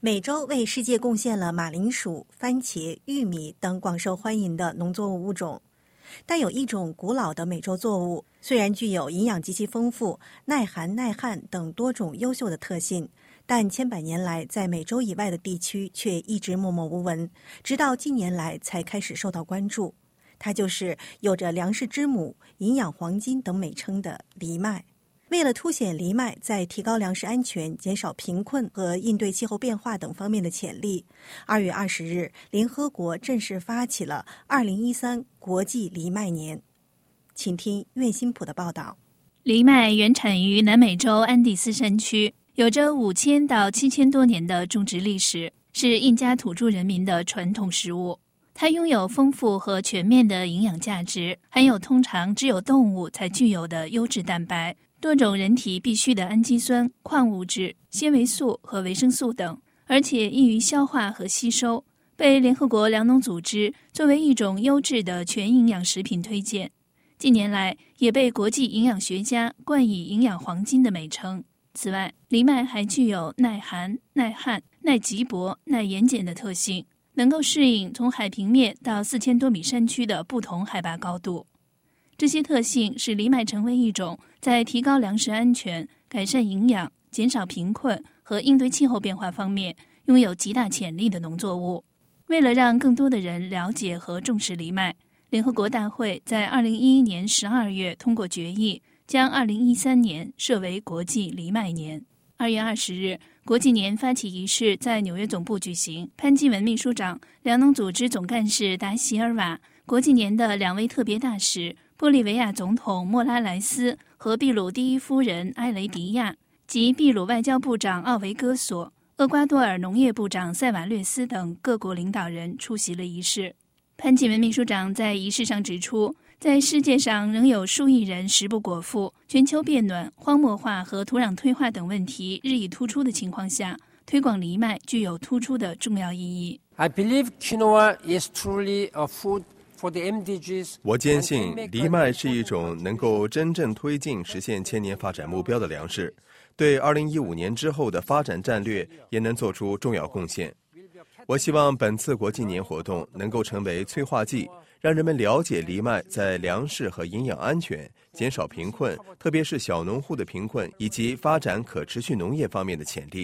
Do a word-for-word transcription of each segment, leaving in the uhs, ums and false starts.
美洲为世界贡献了马铃薯、番茄、玉米等广受欢迎的农作物物种，但有一种古老的美洲作物，虽然具有营养极其丰富、耐寒耐旱等多种优秀的特性，但千百年来在美洲以外的地区却一直默默无闻，直到近年来才开始受到关注。它就是有着粮食之母、营养黄金等美称的藜麦。为了凸显藜麦在提高粮食安全、减少贫困和应对气候变化等方面的潜力，二月二十日，联合国正式发起了二零一三国际藜麦年。请听苑新普的报道。 藜麦原产于南美洲安第斯山区，有着五千到七千多年的种植历史，是印加土著人民的传统食物。它拥有丰富和全面的营养价值，含有通常只有动物才具有的优质蛋白、多种人体必需的氨基酸、矿物质、纤维素和维生素等，而且易于消化和吸收，被联合国粮农组织作为一种优质的全营养食品推荐。近年来，也被国际营养学家冠以营养黄金的美称。此外，藜麦还具有耐寒、耐旱、耐瘠薄、耐盐碱的特性，能够适应从海平面到四千多米山区的不同海拔高度。这些特性使藜麦成为一种在提高粮食安全、改善营养、减少贫困和应对气候变化方面拥有极大潜力的农作物。为了让更多的人了解和重视藜麦，联合国大会在二零一一年十二月通过决议，将二零一三年设为国际藜麦年。二月二十日，国际年发起仪式在纽约总部举行。潘基文秘书长、粮农组织总干事达席尔瓦、国际年的两位特别大使玻利维亚总统莫拉莱斯和秘鲁第一夫人埃雷迪亚及秘鲁外交部长奥维戈索、厄瓜多尔农业部长塞瓦略斯等各国领导人出席了仪式。潘基文秘书长在仪式上指出，在世界上仍有数亿人食不果腹，全球变暖、荒漠化和土壤退化等问题日益突出的情况下，推广藜麦具有突出的重要意义。 I believe quinoa is truly a food for the M D Gs. 我坚信藜麦是一种能够真正推进实现千年发展目标的粮食，对二零一五年之后的发展战略也能做出重要贡献。我希望本次国际年活动能够成为催化剂，让人们了解藜麦在粮食和营养安全、减少贫困，特别是小农户的贫困，以及发展可持续农业方面的潜力。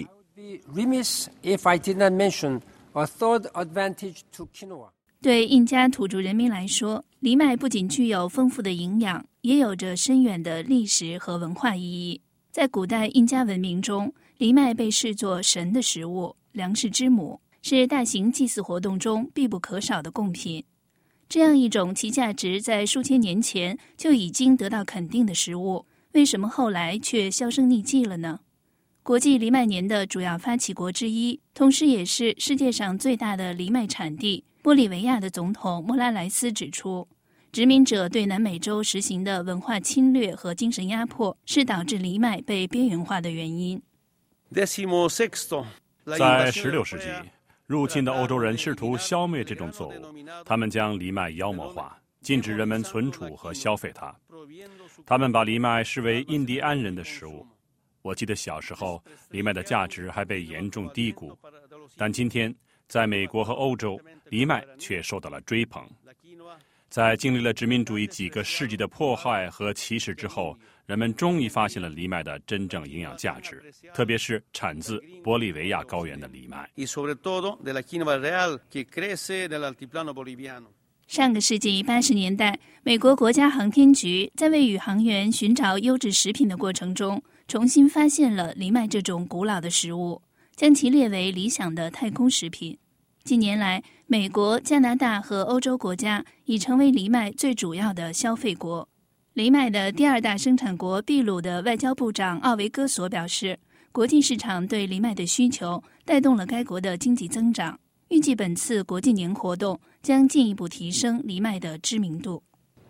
对印加土著人民来说，藜麦不仅具有丰富的营养，也有着深远的历史和文化意义。在古代印加文明中，藜麦被视作神的食物、粮食之母，是大型祭祀活动中必不可少的贡品。这样一种其价值在数千年前就已经得到肯定的食物，为什么后来却销声匿迹了呢？国际藜麦年的主要发起国之一，同时也是世界上最大的藜麦产地玻利维亚的总统莫拉莱斯指出，殖民者对南美洲实行的文化侵略和精神压迫是导致藜麦被边缘化的原因。 在十六世纪，入侵的欧洲人试图消灭这种作物，他们将藜麦妖魔化，禁止人们存储和消费它。他们把藜麦视为印第安人的食物。我记得小时候，藜麦的价值还被严重低估，但今天在美国和欧洲，藜麦却受到了追捧。在经历了殖民主义几个世纪的迫害和歧视之后，人们终于发现了藜麦的真正营养价值，特别是产自玻利维亚高原的藜麦。 上个世纪八十年代，美国国家航天局在为宇航员寻找优质食品的过程中，重新发现了藜麦这种古老的食物，将其列为理想的太空食品。近年来，美国、加拿大和欧洲国家已成为藜麦最主要的消费国。藜麦的第二大生产国秘鲁的外交部长奥维戈索表示，国际市场对藜麦的需求带动了该国的经济增长。预计本次国际年活动将进一步提升藜麦的知名度。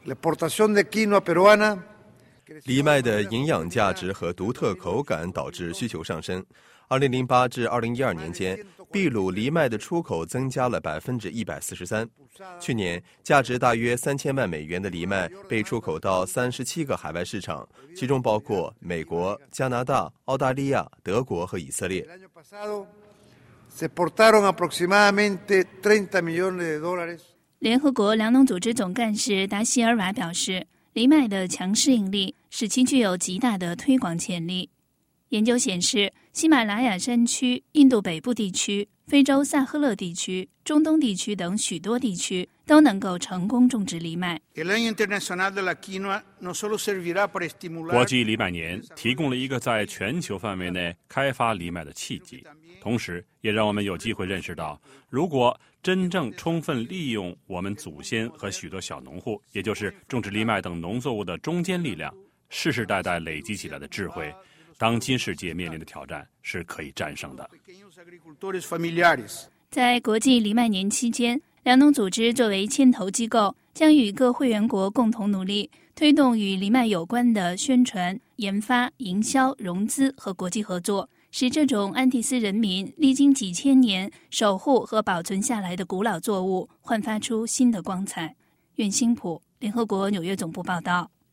藜麦的营养价值和独特口感导致需求上升。二零零八至二零一二年间，秘鲁藜麦的出口增加了百分之一百四十三。去年，价值大约三千万美元的藜麦被出口到三十七个海外市场，其中包括美国、加拿大、澳大利亚、德国和以色列。 联合国粮农组织总干事达西尔瓦表示，藜麦的强适应力使其具有极大的推广潜力。研究显示，喜马拉雅山区、印度北部地区、非洲萨赫勒地区、中东地区等许多地区都能够成功种植藜麦。 国际藜麦年提供了一个在全球范围内开发藜麦的契机，同时也让我们有机会认识到，如果真正充分利用我们祖先和许多小农户，也就是种植藜麦等农作物的中坚力量，世世代代累积起来的智慧，当今世界面临的挑战是可以战胜的。 在国际藜麦年期间，粮农组织作为牵头机构，将与各会员国共同努力，推动与藜麦有关的宣传、研发、营销、融资和国际合作，使这种安第斯人民历经几千年守护和保存下来的古老作物焕发出新的光彩。苑兴普，联合国纽约总部报道。